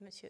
monsieur.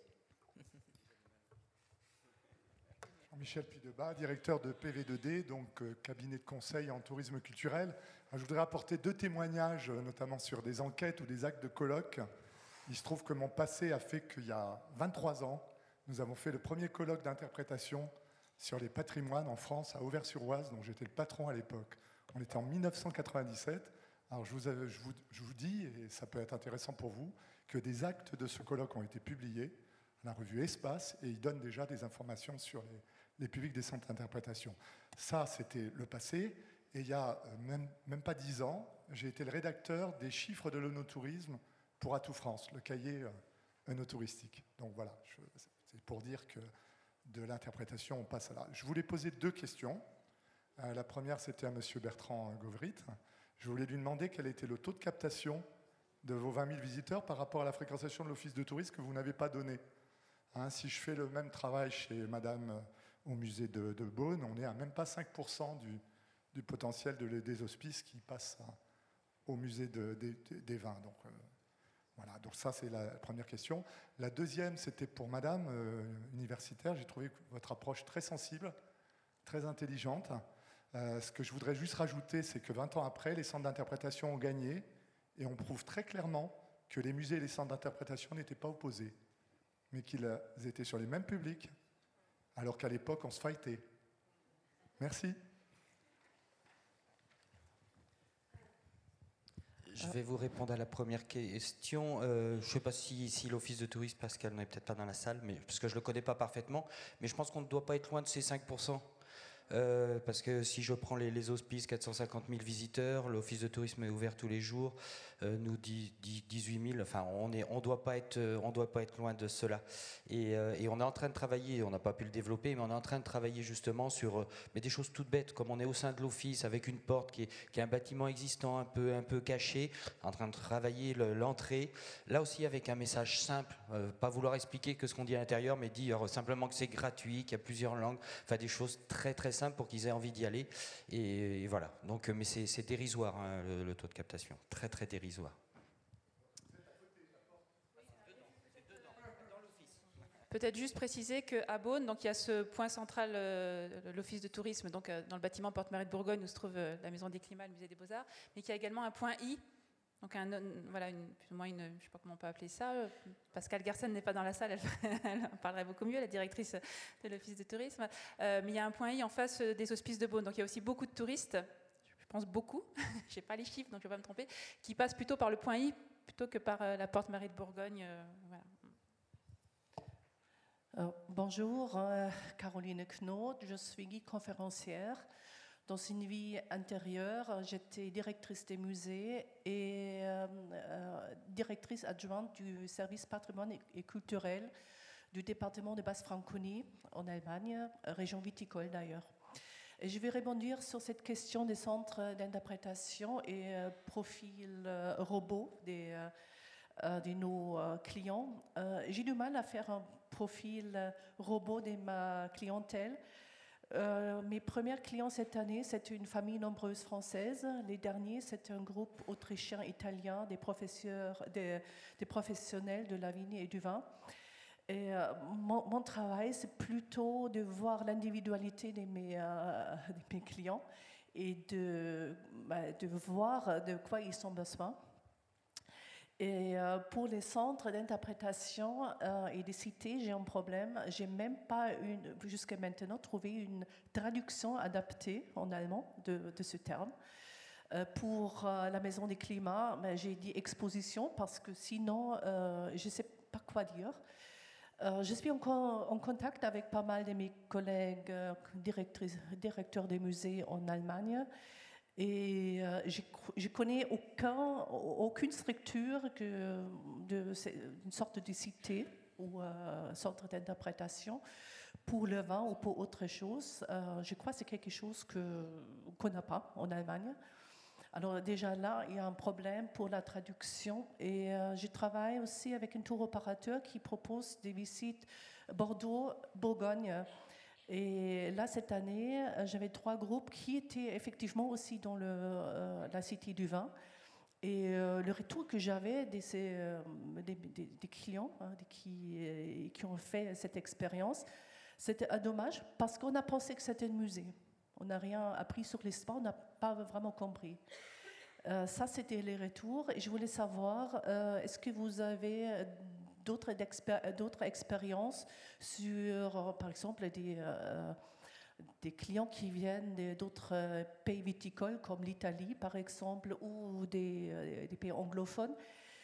Jean-Michel Puydebas, directeur de PV2D, donc cabinet de conseil en tourisme culturel. Je voudrais apporter 2 témoignages, notamment sur des enquêtes ou des actes de colloques. Il se trouve que mon passé a fait qu'il y a 23 ans, nous avons fait le premier colloque d'interprétation sur les patrimoines en France, à Auvers-sur-Oise, dont j'étais le patron à l'époque. On était en 1997. Alors je vous dis, et ça peut être intéressant pour vous, que des actes de ce colloque ont été publiés à la revue Espace, et ils donnent déjà des informations sur les publics des centres d'interprétation. Ça, c'était le passé. Et il y a même pas 10 ans, j'ai été le rédacteur des chiffres de l'œnotourisme pour Atout France, le cahier œnotouristique. Donc voilà, c'est pour dire que de l'interprétation, on passe à là. Je voulais poser 2 questions. La première, c'était à M. Bertrand Govrit. Je voulais lui demander quel était le taux de captation de vos 20 000 visiteurs par rapport à la fréquentation de l'office de tourisme que vous n'avez pas donné. Si je fais le même travail chez Madame au musée de Beaune, on n'est à même pas 5% du potentiel des hospices qui passent au musée des vins. Donc, voilà, donc ça c'est la première question. La deuxième, c'était pour Madame universitaire. J'ai trouvé votre approche très sensible, très intelligente. Ce que je voudrais juste rajouter, c'est que 20 ans après, les centres d'interprétation ont gagné et on prouve très clairement que les musées et les centres d'interprétation n'étaient pas opposés, mais qu'ils étaient sur les mêmes publics, alors qu'à l'époque, on se fightait. Merci. Je vais vous répondre à la première question. Je ne sais pas si l'office de tourisme, Pascal n'est peut-être pas dans la salle, parce que je ne le connais pas parfaitement, mais je pense qu'on ne doit pas être loin de ces 5%. Parce que si je prends les hospices, 450 000 visiteurs, l'office de tourisme est ouvert tous les jours, nous dit 18 000, enfin on doit pas être loin de cela. Et on est en train de travailler, on n'a pas pu le développer, mais on est en train de travailler justement sur mais des choses toutes bêtes, comme on est au sein de l'office avec une porte qui est un bâtiment existant un peu caché, en train de travailler l'entrée, là aussi avec un message simple, pas vouloir expliquer que ce qu'on dit à l'intérieur, mais dire simplement que c'est gratuit, qu'il y a plusieurs langues, enfin des choses très très simple pour qu'ils aient envie d'y aller. Et voilà. Donc, mais c'est dérisoire, hein, le taux de captation. Très, très dérisoire. Peut-être juste préciser qu'à Beaune, donc il y a ce point central, l'office de tourisme, donc dans le bâtiment Porte-Marie de Bourgogne où se trouve la Maison des Climats, le musée des Beaux-Arts, mais qu'il y a également un point I. Donc voilà, plus ou moins je ne sais pas comment on peut appeler ça. Pascal Garsen n'est pas dans la salle, elle en parlerait beaucoup mieux, la directrice de l'office de tourisme. Mais il y a un point I en face des hospices de Beaune. Donc il y a aussi beaucoup de touristes, je pense beaucoup, je n'ai pas les chiffres donc je ne vais pas me tromper, qui passent plutôt par le point I plutôt que par la porte Marie de Bourgogne. Voilà. Bonjour, Caroline Knot, je suis guide conférencière. Dans une vie antérieure, j'étais directrice des musées et directrice adjointe du service patrimoine et culturel du département de Basse-Franconie en Allemagne, région viticole d'ailleurs. Et je vais rebondir sur cette question des centres d'interprétation et profil robot de nos clients. J'ai du mal à faire un profil robot de ma clientèle. Mes premiers clients cette année, c'était une famille nombreuse française. Les derniers, c'était un groupe autrichien-italien, des professionnels de la vigne et du vin. Et mon travail, c'est plutôt de voir l'individualité de mes clients et de voir de quoi ils ont besoin. Et pour les centres d'interprétation et des cités, j'ai un problème. J'ai même pas jusqu'à maintenant trouvé une traduction adaptée en allemand de ce terme. Pour la Maison des Climats, j'ai dit exposition parce que sinon, je ne sais pas quoi dire. Je suis en contact avec pas mal de mes collègues directeurs des musées en Allemagne. Et je connais aucune structure d'une sorte de cité ou centre d'interprétation pour le vin ou pour autre chose. Je crois que c'est quelque chose qu'on n'a pas en Allemagne. Alors déjà là, il y a un problème pour la traduction et je travaille aussi avec un tour opérateur qui propose des visites Bordeaux-Bourgogne. Et là, cette année, j'avais 3 groupes qui étaient effectivement aussi dans la Cité du Vin. Et le retour que j'avais des clients qui ont fait cette expérience, c'était un dommage parce qu'on a pensé que c'était un musée. On n'a rien appris sur l'histoire, on n'a pas vraiment compris. Ça, c'était les retours. Et je voulais savoir, est-ce que vous avez d'autres expériences sur, par exemple, des clients qui viennent d'autres pays viticoles, comme l'Italie, par exemple, ou des pays anglophones?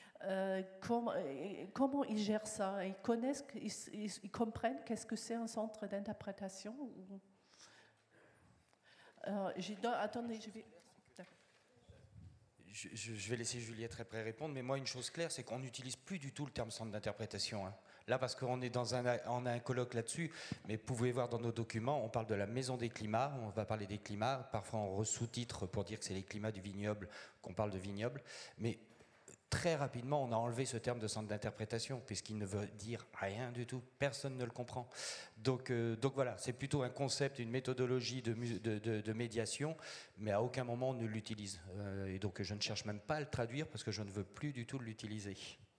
Comment ils gèrent ça? Ils connaissent, ils comprennent qu'est-ce que c'est un centre d'interprétation? Attendez, je vais... Je vais laisser Juliette après répondre, mais moi, une chose claire, c'est qu'on n'utilise plus du tout le terme centre d'interprétation. Hein. Là, parce qu'on est on a un colloque là-dessus, mais vous pouvez voir dans nos documents, on parle de la maison des climats, on va parler des climats, parfois on sous-titre pour dire que c'est les climats du vignoble, qu'on parle de vignoble, mais très rapidement, on a enlevé ce terme de centre d'interprétation, puisqu'il ne veut dire rien du tout. Personne ne le comprend. Donc voilà, c'est plutôt un concept, une méthodologie de médiation, mais à aucun moment on ne l'utilise. Et donc je ne cherche même pas à le traduire, parce que je ne veux plus du tout l'utiliser.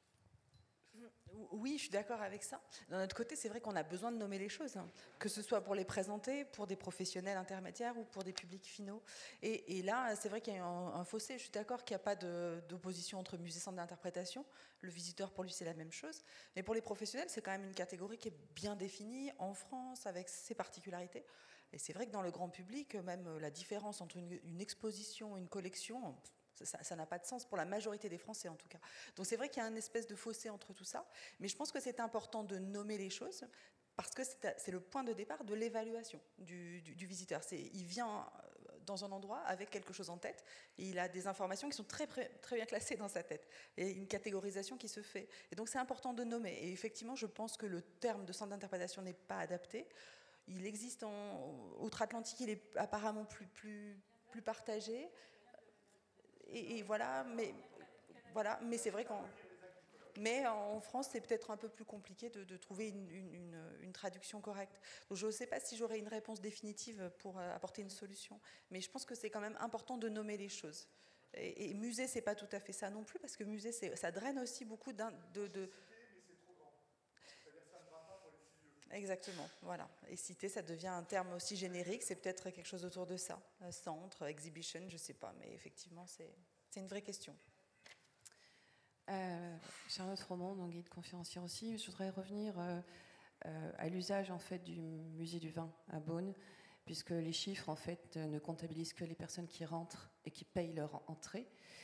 Oui, je suis d'accord avec ça. D'un autre côté, c'est vrai qu'on a besoin de nommer les choses, hein, que ce soit pour les présenter, pour des professionnels intermédiaires ou pour des publics finaux. Et là, c'est vrai qu'il y a un fossé. Je suis d'accord qu'il n'y a pas d'opposition entre musée et centre d'interprétation. Le visiteur, pour lui, c'est la même chose. Mais pour les professionnels, c'est quand même une catégorie qui est bien définie en France, avec ses particularités. Et c'est vrai que dans le grand public, même la différence entre une exposition et une collection... Ça n'a pas de sens pour la majorité des Français en tout cas. Donc c'est vrai qu'il y a une espèce de fossé entre tout ça, mais je pense que c'est important de nommer les choses parce que c'est le point de départ de l'évaluation du visiteur. Il vient dans un endroit avec quelque chose en tête et il a des informations qui sont très, très bien classées dans sa tête et une catégorisation qui se fait. Et donc c'est important de nommer. Et effectivement, je pense que le terme de centre d'interprétation n'est pas adapté. Il existe outre-Atlantique, il est apparemment plus partagé. Et voilà, mais c'est vrai qu'en France, c'est peut-être un peu plus compliqué de trouver une traduction correcte. Donc je ne sais pas si j'aurai une réponse définitive pour apporter une solution, mais je pense que c'est quand même important de nommer les choses. Et musée, c'est pas tout à fait ça non plus, parce que musée, ça draine aussi beaucoup Exactement, voilà. Et cité, ça devient un terme aussi générique, c'est peut-être quelque chose autour de ça. Centre, exhibition, je ne sais pas, mais effectivement, c'est une vraie question. Charlotte Froment, donc guide conférencière aussi. Je voudrais revenir à l'usage en fait, du musée du vin à Beaune, puisque les chiffres en fait, ne comptabilisent que les personnes qui rentrent et qui payent leur entrée.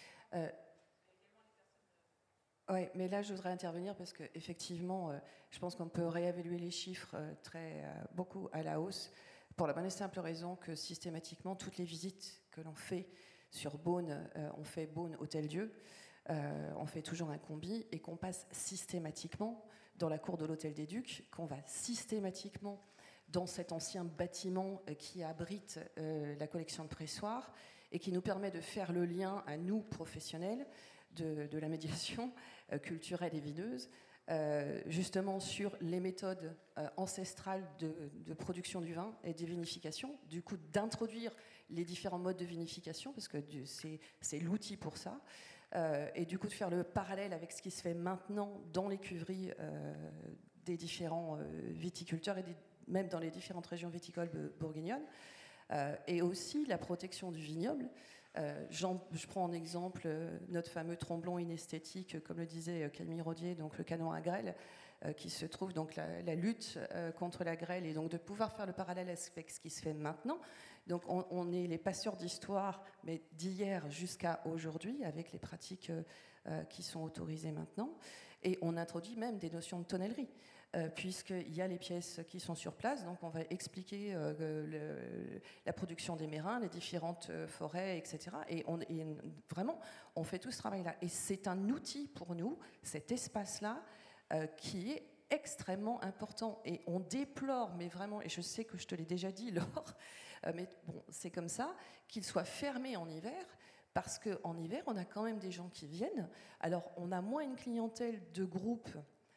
Oui, mais là, je voudrais intervenir parce qu'effectivement, je pense qu'on peut réévaluer les chiffres beaucoup à la hausse pour la bonne et simple raison que systématiquement, toutes les visites que l'on fait sur Beaune, on fait Beaune Hôtel-Dieu, on fait toujours un combi et qu'on passe systématiquement dans la cour de l'Hôtel des Ducs, qu'on va systématiquement dans cet ancien bâtiment qui abrite la collection de pressoirs et qui nous permet de faire le lien à nous, professionnels, de la médiation culturelle et vineuse, justement sur les méthodes ancestrales de production du vin et de vinification, du coup d'introduire les différents modes de vinification, parce que c'est l'outil pour ça, et du coup de faire le parallèle avec ce qui se fait maintenant dans les cuveries des différents viticulteurs et même dans les différentes régions viticoles bourguignonnes, et aussi la protection du vignoble. Je prends en exemple notre fameux tromblon inesthétique, comme le disait Camille Rodier, donc le canon à grêle, qui se trouve donc la lutte contre la grêle, et donc de pouvoir faire le parallèle avec ce qui se fait maintenant. Donc on est les passeurs d'histoire, mais d'hier jusqu'à aujourd'hui, avec les pratiques qui sont autorisées maintenant, et on introduit même des notions de tonnellerie. Puisqu'il y a les pièces qui sont sur place, donc on va expliquer la production des mérins, les différentes forêts, etc. Et vraiment, on fait tout ce travail-là. Et c'est un outil pour nous, cet espace-là, qui est extrêmement important. Et on déplore, mais vraiment, et je sais que je te l'ai déjà dit, Laure, mais bon, c'est comme ça, qu'il soit fermé en hiver, parce qu'en hiver, on a quand même des gens qui viennent. Alors, on a moins une clientèle de groupe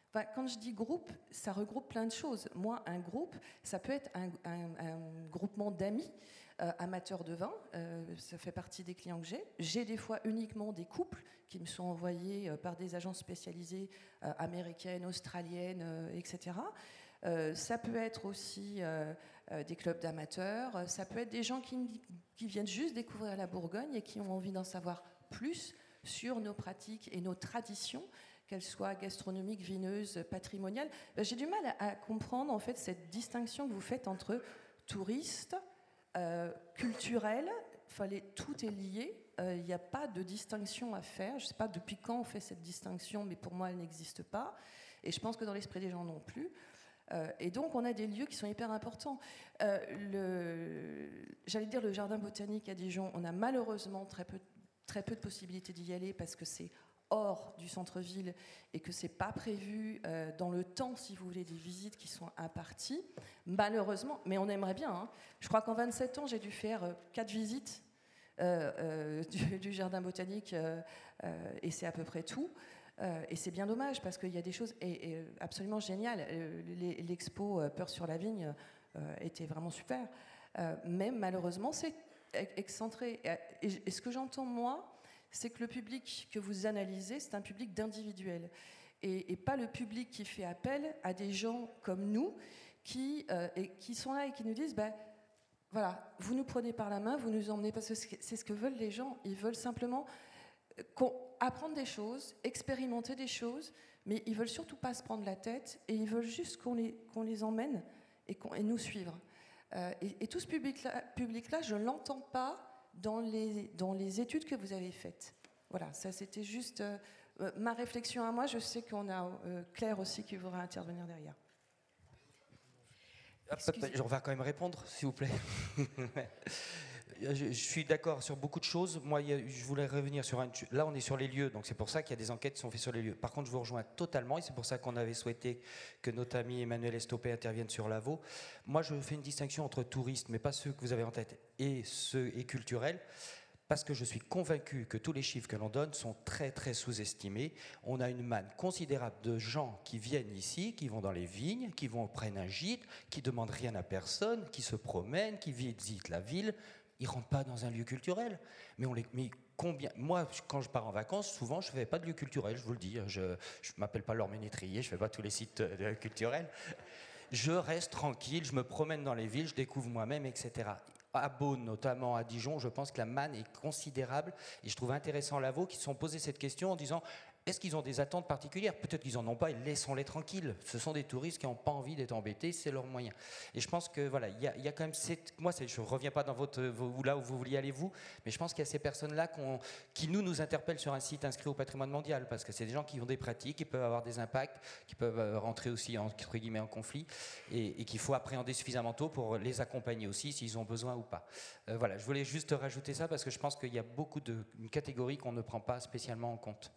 Enfin, quand je dis groupe, ça regroupe plein de choses. Moi, un groupe, ça peut être un groupement d'amis amateurs de vin. Ça fait partie des clients que j'ai. J'ai des fois uniquement des couples qui me sont envoyés par des agences spécialisées américaines, australiennes, etc. Ça peut être aussi des clubs d'amateurs. Ça peut être des gens qui viennent juste découvrir la Bourgogne et qui ont envie d'en savoir plus sur nos pratiques et nos traditions, qu'elles soient gastronomiques, vineuses, patrimoniales. J'ai du mal à comprendre en fait cette distinction que vous faites entre touristes, culturels. Tout est lié. Il n'y a pas de distinction à faire. Je ne sais pas depuis quand on fait cette distinction, mais pour moi, elle n'existe pas. Et je pense que dans l'esprit des gens non plus. Et donc, on a des lieux qui sont hyper importants. J'allais dire le jardin botanique à Dijon, on a malheureusement très peu de possibilités d'y aller parce que c'est hors du centre-ville et que c'est pas prévu dans le temps, si vous voulez, des visites qui sont imparties, malheureusement, mais on aimerait bien. Hein. Je crois qu'en 27 ans, j'ai dû faire 4 visites du jardin botanique et c'est à peu près tout. Et c'est bien dommage parce qu'il y a des choses absolument géniales. L'expo Peur sur la vigne était vraiment super. Mais malheureusement, c'est excentré. Et ce que j'entends, moi, c'est que le public que vous analysez, c'est un public d'individuels. Et pas le public qui fait appel à des gens comme nous qui sont là et qui nous disent voilà, vous nous prenez par la main, vous nous emmenez, parce que c'est ce que veulent les gens. Ils veulent simplement apprendre des choses, expérimenter des choses, mais ils veulent surtout pas se prendre la tête et ils veulent juste qu'on les emmène et nous suivre. Et tout ce public-là, je l'entends pas dans les études que vous avez faites. Voilà, ça c'était juste ma réflexion à moi. Je sais qu'on a Claire aussi qui voudra intervenir derrière. On va quand même répondre, s'il vous plaît. Je suis d'accord sur beaucoup de choses. Moi, je voulais revenir sur là, on est sur les lieux, donc c'est pour ça qu'il y a des enquêtes qui sont faites sur les lieux. Par contre, je vous rejoins totalement, et c'est pour ça qu'on avait souhaité que notre ami Emmanuel Estopé intervienne sur Lavaux. Moi, je fais une distinction entre touristes, mais pas ceux que vous avez en tête, et culturels, parce que je suis convaincu que tous les chiffres que l'on donne sont très, très sous-estimés. On a une manne considérable de gens qui viennent ici, qui vont dans les vignes, qui prennent un gîte, qui ne demandent rien à personne, qui se promènent, qui visitent la ville. Ils ne rentrent pas dans un lieu culturel. Mais combien ? Moi, quand je pars en vacances, souvent, je ne fais pas de lieu culturel, je vous le dis. Je ne m'appelle pas Laure Ménétrier, je ne fais pas tous les sites culturels. Je reste tranquille, je me promène dans les villes, je découvre moi-même, etc. À Beaune, notamment à Dijon, je pense que la manne est considérable. Et je trouve intéressant Lavaux qui se sont posé cette question en disant... Est-ce qu'ils ont des attentes particulières ? Peut-être qu'ils n'en ont pas, et laissons-les tranquilles. Ce sont des touristes qui n'ont pas envie d'être embêtés, c'est leur moyen. Et je pense que voilà, il y a quand même moi, je ne reviens pas dans là où vous vouliez aller vous, mais je pense qu'il y a ces personnes-là qui nous interpellent sur un site inscrit au patrimoine mondial, parce que c'est des gens qui ont des pratiques, qui peuvent avoir des impacts, qui peuvent rentrer aussi entre guillemets en conflit, et qu'il faut appréhender suffisamment tôt pour les accompagner aussi s'ils ont besoin ou pas. Voilà, je voulais juste rajouter ça parce que je pense qu'il y a une catégorie qu'on ne prend pas spécialement en compte.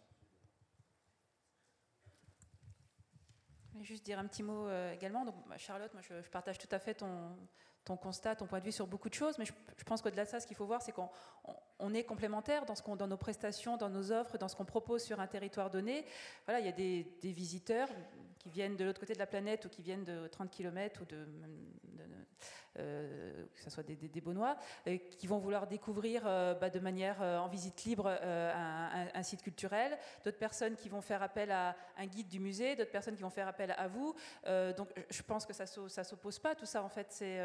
Je vais juste dire un petit mot également. Donc, Charlotte, moi, je partage tout à fait ton constat, ton point de vue sur beaucoup de choses, mais je pense qu'au-delà de ça, ce qu'il faut voir, c'est qu'on est complémentaires dans nos prestations, dans nos offres, dans ce qu'on propose sur un territoire donné. Voilà, il y a des visiteurs qui viennent de l'autre côté de la planète ou qui viennent de 30 km ou que ce soit des Beaunois, qui vont vouloir découvrir de manière en visite libre un site culturel, d'autres personnes qui vont faire appel à un guide du musée, d'autres personnes qui vont faire appel à vous. Donc je pense que ça s'oppose pas, tout ça en fait. C'est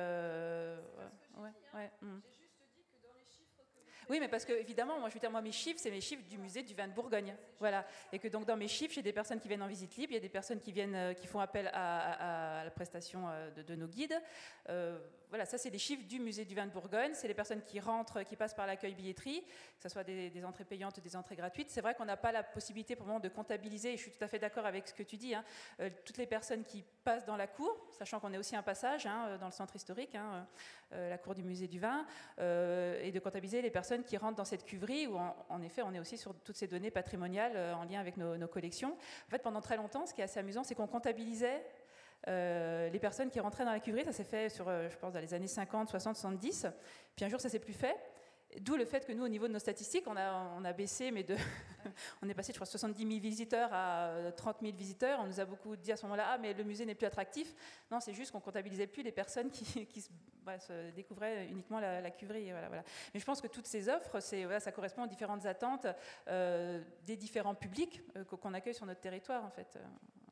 Oui, mais parce que, évidemment, moi, je veux dire, mes chiffres, c'est mes chiffres du musée du vin de Bourgogne. Voilà. Et que donc, dans mes chiffres, j'ai des personnes qui viennent en visite libre, il y a des personnes qui font appel à la prestation de nos guides. Voilà, ça, c'est les chiffres du musée du vin de Bourgogne. C'est les personnes qui rentrent, qui passent par l'accueil billetterie, que ce soit des entrées payantes ou des entrées gratuites. C'est vrai qu'on n'a pas la possibilité, pour le moment, de comptabiliser, et je suis tout à fait d'accord avec ce que tu dis, toutes les personnes qui passent dans la cour, sachant qu'on est aussi un passage dans le centre historique, la cour du musée du vin, et de comptabiliser les personnes qui rentrent dans cette cuverie où, en effet, on est aussi sur toutes ces données patrimoniales en lien avec nos collections. En fait, pendant très longtemps, ce qui est assez amusant, c'est qu'on comptabilisait les personnes qui rentraient dans la cuverie. Ça s'est fait sur, je pense, dans les années 50, 60, 70. Puis un jour, ça s'est plus fait. D'où le fait que nous, au niveau de nos statistiques, on a baissé, mais on est passé, je crois, 70 000 visiteurs à 30 000 visiteurs. On nous a beaucoup dit à ce moment-là, mais le musée n'est plus attractif. Non, c'est juste qu'on comptabilisait plus les personnes qui se découvraient uniquement la cuverie. Voilà. Mais je pense que toutes ces offres, ça correspond aux différentes attentes des différents publics qu'on accueille sur notre territoire, en fait.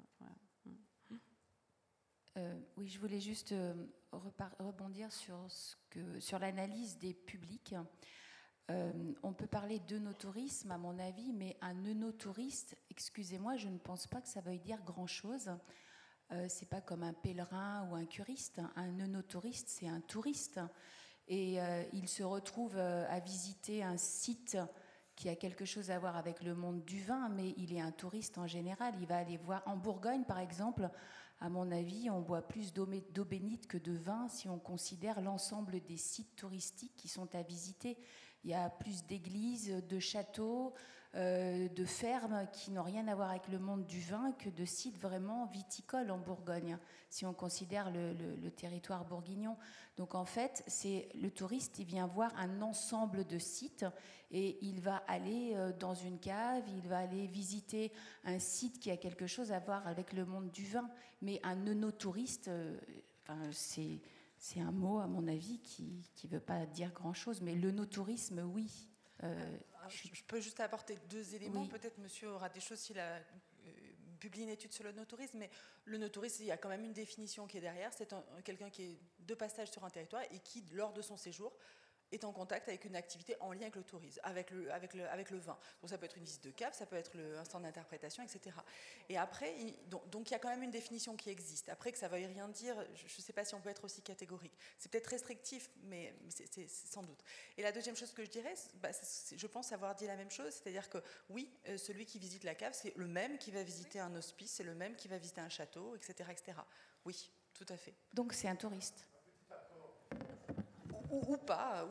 Oui, je voulais juste rebondir sur l'analyse des publics. On peut parler d'œnotourisme, à mon avis, mais un œnotouriste, excusez-moi, je ne pense pas que ça veuille dire grand-chose. C'est pas comme un pèlerin ou un curiste. Un œnotouriste, c'est un touriste. Et il se retrouve à visiter un site qui a quelque chose à voir avec le monde du vin, mais il est un touriste en général. Il va aller voir, en Bourgogne, par exemple, à mon avis, on boit plus d'eau bénite que de vin si on considère l'ensemble des sites touristiques qui sont à visiter. Il y a plus d'églises, de châteaux, de fermes qui n'ont rien à voir avec le monde du vin que de sites vraiment viticoles en Bourgogne, si on considère le territoire bourguignon. Donc en fait, le touriste, il vient voir un ensemble de sites et il va aller dans une cave, il va aller visiter un site qui a quelque chose à voir avec le monde du vin. Mais un œnotouriste, c'est un mot, à mon avis, qui ne veut pas dire grand-chose. Mais l'œnotourisme, oui. Je peux juste apporter 2 éléments. Oui. Peut-être monsieur aura des choses s'il a publié une étude sur l'œnotourisme, mais l'œnotourisme, il y a quand même une définition qui est derrière. C'est quelqu'un qui est de passage sur un territoire et qui, lors de son séjour, est en contact avec une activité en lien avec le tourisme, avec le vin. Donc ça peut être une visite de cave, ça peut être un stand d'interprétation, etc. Et après, donc il y a quand même une définition qui existe. Après, que ça ne veuille rien dire, je ne sais pas si on peut être aussi catégorique. C'est peut-être restrictif, mais c'est sans doute. Et la deuxième chose que je dirais, je pense avoir dit la même chose, c'est-à-dire que oui, celui qui visite la cave, c'est le même qui va visiter un hospice, c'est le même qui va visiter un château, etc., etc. Oui, tout à fait. Donc c'est un touriste. Ou pas.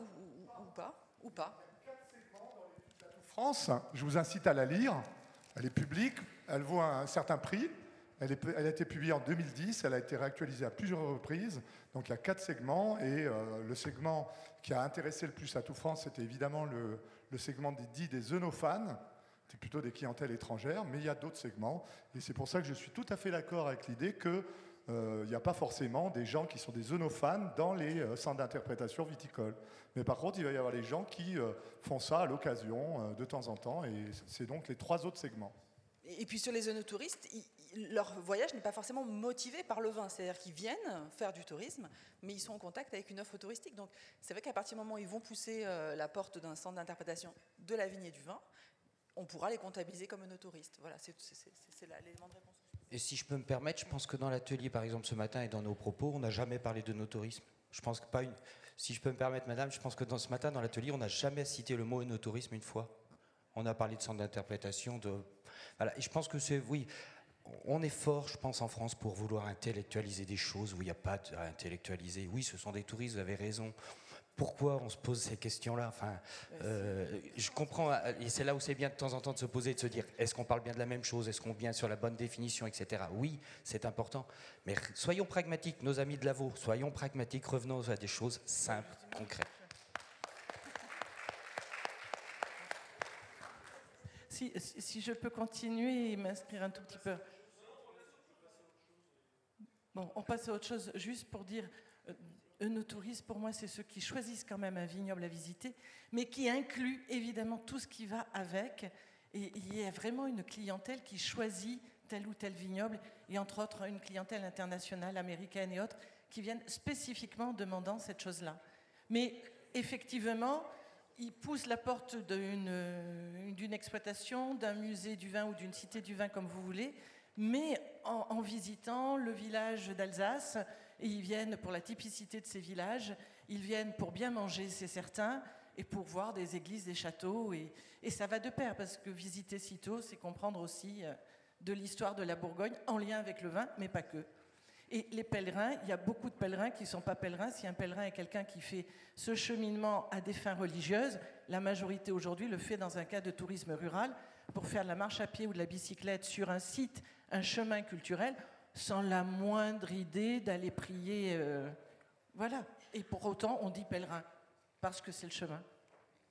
France, je vous incite à la lire. Elle est publique, elle vaut un certain prix. Elle a été publiée en 2010, elle a été réactualisée à plusieurs reprises. Donc il y a 4 segments et le segment qui a intéressé le plus Atout France, c'était évidemment le segment des œnophanes. C'est plutôt des clientèles étrangères, mais il y a d'autres segments. Et c'est pour ça que je suis tout à fait d'accord avec l'idée que il n'y a pas forcément des gens qui sont des œnophanes dans les centres d'interprétation viticole. Mais par contre, il va y avoir les gens qui font ça à l'occasion, de temps en temps, et c'est donc les 3 autres segments. Et puis sur les œnotouristes, leur voyage n'est pas forcément motivé par le vin. C'est-à-dire qu'ils viennent faire du tourisme, mais ils sont en contact avec une offre touristique. Donc c'est vrai qu'à partir du moment où ils vont pousser la porte d'un centre d'interprétation de la vigne et du vin, on pourra les comptabiliser comme œnotouristes. Voilà, c'est l'élément de réponse. Et si je peux me permettre, je pense que dans l'atelier, par exemple, ce matin et dans nos propos, on n'a jamais parlé de œnotourisme. Je pense que si je peux me permettre, madame, je pense que ce matin, dans l'atelier, on n'a jamais cité le mot œnotourisme une fois. On a parlé de centre d'interprétation, Voilà. Et je pense que oui, on est fort, je pense, en France, pour vouloir intellectualiser des choses où il n'y a pas à intellectualiser. Oui, ce sont des touristes, vous avez raison. Pourquoi on se pose ces questions-là ? Enfin, je comprends, et c'est là où c'est bien de temps en temps de se poser et de se dire, est-ce qu'on parle bien de la même chose ? Est-ce qu'on vient sur la bonne définition, etc. Oui, c'est important. Mais soyons pragmatiques, nos amis de Lavaux, soyons pragmatiques, revenons à des choses simples, concrètes. Si je peux continuer et m'inscrire un tout petit peu. Bon, on passe à autre chose, juste pour dire... Œnotouristes, pour moi, c'est ceux qui choisissent quand même un vignoble à visiter, mais qui incluent évidemment tout ce qui va avec. Et il y a vraiment une clientèle qui choisit tel ou tel vignoble, et entre autres une clientèle internationale, américaine et autres, qui viennent spécifiquement demandant cette chose-là. Mais effectivement, ils poussent la porte d'une exploitation, d'un musée du vin ou d'une cité du vin, comme vous voulez, mais en visitant le village d'Alsace. Et ils viennent pour la typicité de ces villages, ils viennent pour bien manger, c'est certain, et pour voir des églises, des châteaux. Et ça va de pair, parce que visiter Cîteaux, c'est comprendre aussi de l'histoire de la Bourgogne, en lien avec le vin, mais pas que. Et les pèlerins, il y a beaucoup de pèlerins qui ne sont pas pèlerins. Si un pèlerin est quelqu'un qui fait ce cheminement à des fins religieuses, la majorité aujourd'hui le fait dans un cas de tourisme rural, pour faire de la marche à pied ou de la bicyclette sur un site, un chemin culturel, sans la moindre idée d'aller prier. Voilà. Et pour autant, on dit pèlerin, parce que c'est le chemin.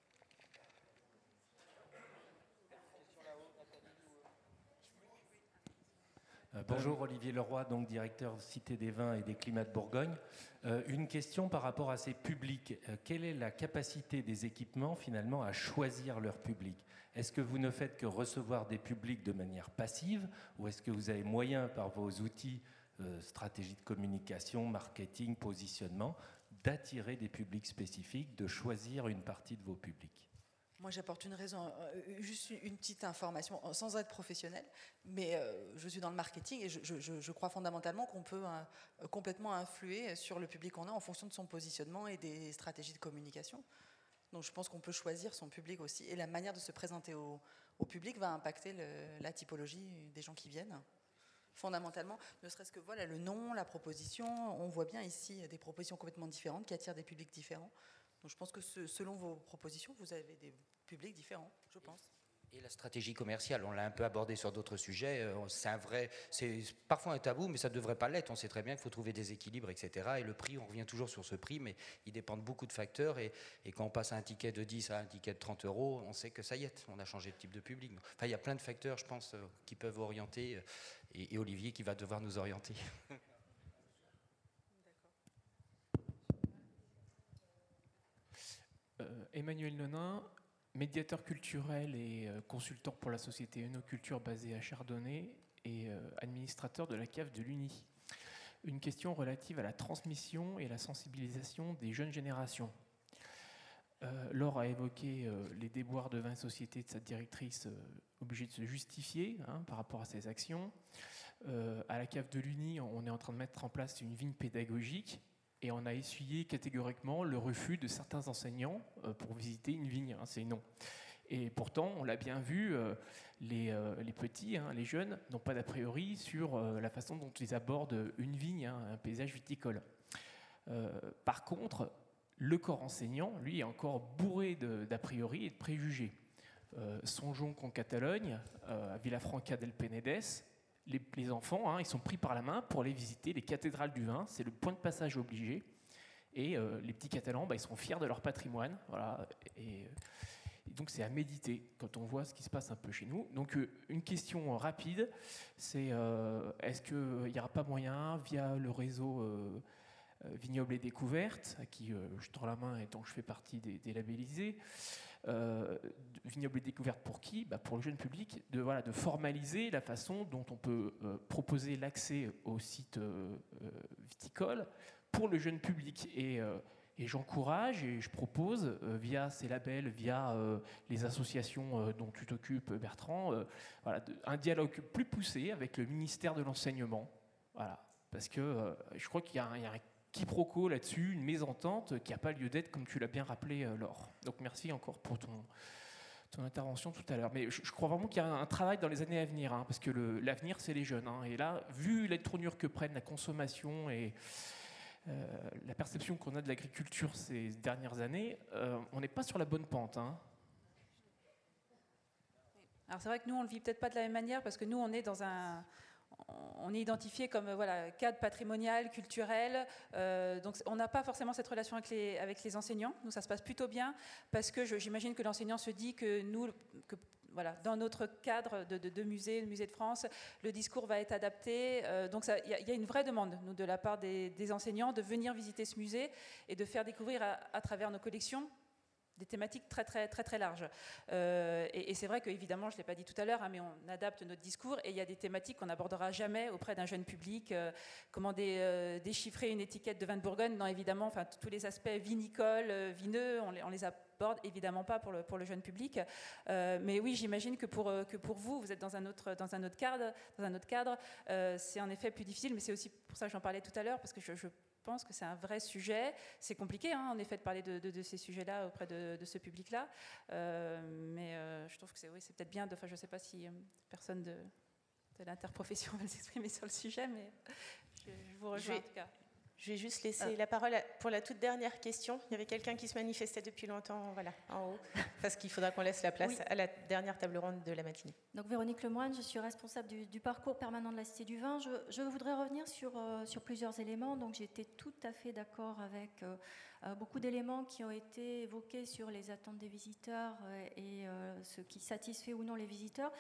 Bonjour, Olivier Leroy, donc directeur Cité des Vins et des Climats de Bourgogne. Une question par rapport à ces publics. Quelle est la capacité des équipements finalement à choisir leur public ? Est-ce que vous ne faites que recevoir des publics de manière passive ou est-ce que vous avez moyen par vos outils, stratégie de communication, marketing, positionnement, d'attirer des publics spécifiques, de choisir une partie de vos publics ? Moi, j'apporte une raison, juste une petite information, sans être professionnelle, mais je suis dans le marketing et je crois fondamentalement qu'on peut complètement influer sur le public qu'on a en fonction de son positionnement et des stratégies de communication. Donc, je pense qu'on peut choisir son public aussi, et la manière de se présenter au public va impacter la typologie des gens qui viennent. Fondamentalement, ne serait-ce que voilà, le nom, la proposition, on voit bien ici des propositions complètement différentes qui attirent des publics différents. Donc je pense que selon vos propositions, vous avez des publics différents, je pense. Et la stratégie commerciale, on l'a un peu abordé sur d'autres sujets. C'est parfois un tabou, mais ça ne devrait pas l'être. On sait très bien qu'il faut trouver des équilibres, etc. Et le prix, on revient toujours sur ce prix, mais il dépend de beaucoup de facteurs. Et quand on passe à un ticket de 10 à un ticket de 30 euros, on sait que ça y est, on a changé de type de public. Enfin, il y a plein de facteurs, je pense, qui peuvent orienter. Et Olivier qui va devoir nous orienter. Emmanuel Nonin, médiateur culturel et consultant pour la société Enoculture basée à Chardonnay et administrateur de la cave de l'Uni. Une question relative à la transmission et la sensibilisation des jeunes générations. Laure a évoqué les déboires de 20 sociétés de sa directrice obligée de se justifier par rapport à ses actions. À la cave de l'Uni, on est en train de mettre en place une vigne pédagogique. Et on a essuyé catégoriquement le refus de certains enseignants pour visiter une vigne, c'est non. Et pourtant, on l'a bien vu, les petits, les jeunes, n'ont pas d'a priori sur la façon dont ils abordent une vigne, un paysage viticole. Par contre, le corps enseignant, lui, est encore bourré d'a priori et de préjugés. Songeons qu'en Catalogne, à Vilafranca del Penedès, les enfants, ils sont pris par la main pour aller visiter les cathédrales du vin. C'est le point de passage obligé. Et les petits Catalans, ils sont fiers de leur patrimoine. Voilà. Et donc, c'est à méditer quand on voit ce qui se passe un peu chez nous. Donc, une question rapide, c'est est-ce qu'il n'y aura pas moyen, via le réseau Vignoble et Découverte, à qui je tends la main et dont je fais partie des labellisés, Vignoble et Découverte pour qui ? Pour le jeune public, de formaliser la façon dont on peut proposer l'accès au site viticole pour le jeune public. Et j'encourage et je propose, via ces labels, via les associations dont tu t'occupes, Bertrand, un dialogue plus poussé avec le ministère de l'Enseignement. Voilà. Parce que je crois qu'il y a un quiproquo là-dessus, une mésentente qui n'a pas lieu d'être, comme tu l'as bien rappelé, Laure. Donc merci encore pour ton intervention tout à l'heure. Mais je crois vraiment qu'il y a un travail dans les années à venir, parce que l'avenir, c'est les jeunes. Et là, vu la tournure que prennent la consommation et la perception qu'on a de l'agriculture ces dernières années, on n'est pas sur la bonne pente. Alors c'est vrai que nous, on ne le vit peut-être pas de la même manière, parce que nous, on est identifié comme cadre patrimonial, culturel, donc on n'a pas forcément cette relation avec les enseignants. Nous, ça se passe plutôt bien, parce que j'imagine que l'enseignant se dit que nous, dans notre cadre de musée, le musée de France, le discours va être adapté. Donc il y a une vraie demande, nous, de la part des enseignants, de venir visiter ce musée et de faire découvrir à travers nos collections des thématiques très très très très larges. Et c'est vrai qu'évidemment, je ne l'ai pas dit tout à l'heure, mais on adapte notre discours et il y a des thématiques qu'on n'abordera jamais auprès d'un jeune public. Comment déchiffrer une étiquette de vin de Bourgogne ? Non, évidemment, tous les aspects vinicoles, vineux, on les aborde évidemment pas pour le jeune public. Mais oui, j'imagine que pour vous, vous êtes dans un autre cadre. C'est en effet plus difficile, mais c'est aussi pour ça que j'en parlais tout à l'heure, parce que je pense que c'est un vrai sujet. C'est compliqué, en effet, de parler de ces sujets-là auprès de ce public-là. Mais je trouve que c'est peut-être bien. Je ne sais pas si personne de l'interprofession va s'exprimer sur le sujet, mais je vous rejoins en tout cas. Je vais juste laisser la parole pour la toute dernière question. Il y avait quelqu'un qui se manifestait depuis longtemps, en haut, parce qu'il faudra qu'on laisse la place à la dernière table ronde de la matinée. Donc Véronique Lemoine, je suis responsable du parcours permanent de la Cité du Vin. Je voudrais revenir sur plusieurs éléments. Donc j'étais tout à fait d'accord avec beaucoup d'éléments qui ont été évoqués sur les attentes des visiteurs et ce qui satisfait ou non les visiteurs.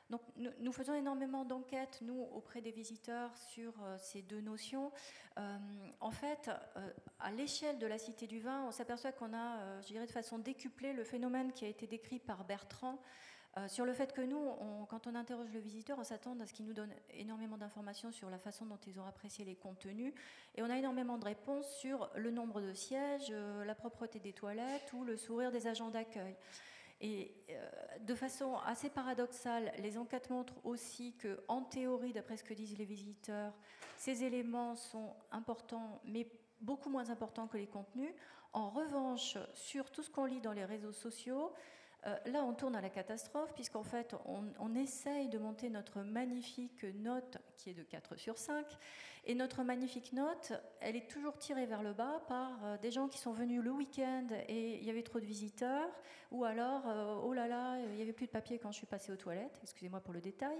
Donc, nous faisons énormément d'enquêtes, nous, auprès des visiteurs, sur ces deux notions. En fait, à l'échelle de la Cité du Vin, on s'aperçoit qu'on a, je dirais de façon décuplée, le phénomène qui a été décrit par Bertrand, sur le fait que nous, quand on interroge le visiteur, on s'attend à ce qu'il nous donne énormément d'informations sur la façon dont ils ont apprécié les contenus. Et on a énormément de réponses sur le nombre de sièges, la propreté des toilettes ou le sourire des agents d'accueil. Et de façon assez paradoxale, les enquêtes montrent aussi qu'en théorie, d'après ce que disent les visiteurs, ces éléments sont importants, mais beaucoup moins importants que les contenus. En revanche, sur tout ce qu'on lit dans les réseaux sociaux, là, on tourne à la catastrophe, puisqu'en fait, on essaye de monter notre magnifique note, qui est de 4 sur 5, et notre magnifique note, elle est toujours tirée vers le bas par des gens qui sont venus le week-end et il y avait trop de visiteurs, ou alors, oh là là, il n'y avait plus de papier quand je suis passée aux toilettes, excusez-moi pour le détail.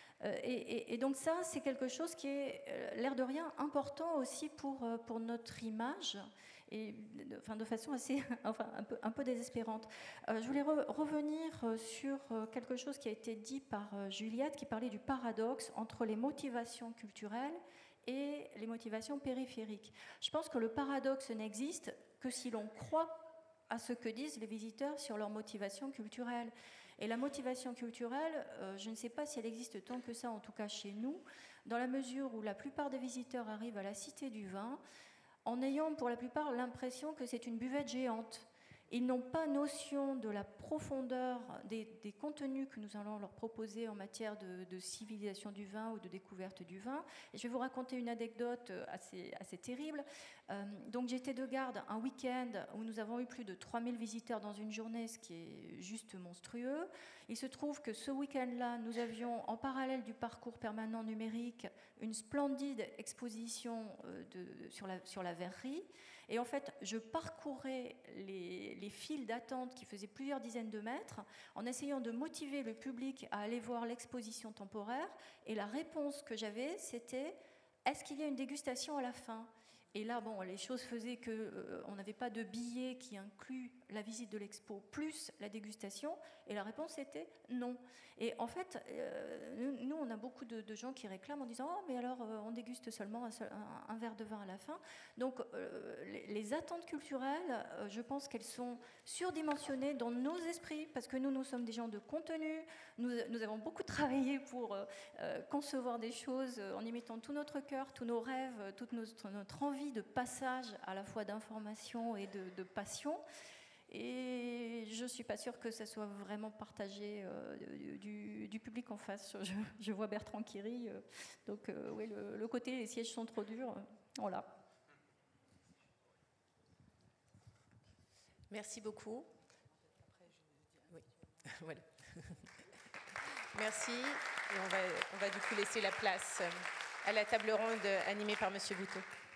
Et donc ça, c'est quelque chose qui est, l'air de rien, important aussi pour notre image, et de façon assez, un peu désespérante. Je voulais revenir sur quelque chose qui a été dit par Juliette, qui parlait du paradoxe entre les motivations culturelles et les motivations périphériques. Je pense que le paradoxe n'existe que si l'on croit à ce que disent les visiteurs sur leur motivation culturelle. Et la motivation culturelle, je ne sais pas si elle existe tant que ça, en tout cas chez nous, dans la mesure où la plupart des visiteurs arrivent à la Cité du Vin en ayant pour la plupart l'impression que c'est une buvette géante. Ils n'ont pas notion de la profondeur des contenus que nous allons leur proposer en matière de civilisation du vin ou de découverte du vin. Et je vais vous raconter une anecdote assez terrible. Donc j'étais de garde un week-end où nous avons eu plus de 3000 visiteurs dans une journée, ce qui est juste monstrueux. Il se trouve que ce week-end-là, nous avions en parallèle du parcours permanent numérique une splendide exposition sur la verrerie. Et en fait, je parcourais les files d'attente qui faisaient plusieurs dizaines de mètres en essayant de motiver le public à aller voir l'exposition temporaire. Et la réponse que j'avais, c'était « Est-ce qu'il y a une dégustation à la fin ?» Et là, bon, les choses faisaient qu'on n'avait pas de billet qui inclut la visite de l'expo plus la dégustation. Et la réponse était non. Et en fait, nous, on a beaucoup de gens qui réclament en disant « Oh, mais alors, on déguste seulement un verre de vin à la fin. » Donc, les attentes culturelles, je pense qu'elles sont surdimensionnées dans nos esprits, parce que nous sommes des gens de contenu. Nous avons beaucoup travaillé pour concevoir des choses en y mettant tout notre cœur, tous nos rêves, toute notre envie de passage à la fois d'information et de passion. Et je ne suis pas sûre que ça soit vraiment partagé du public en face. Je vois Bertrand qui rit. Donc, oui, le côté les sièges sont trop durs, voilà. Merci beaucoup. Oui, voilà. Merci. Et on va du coup laisser la place à la table ronde animée par Monsieur Bouteau.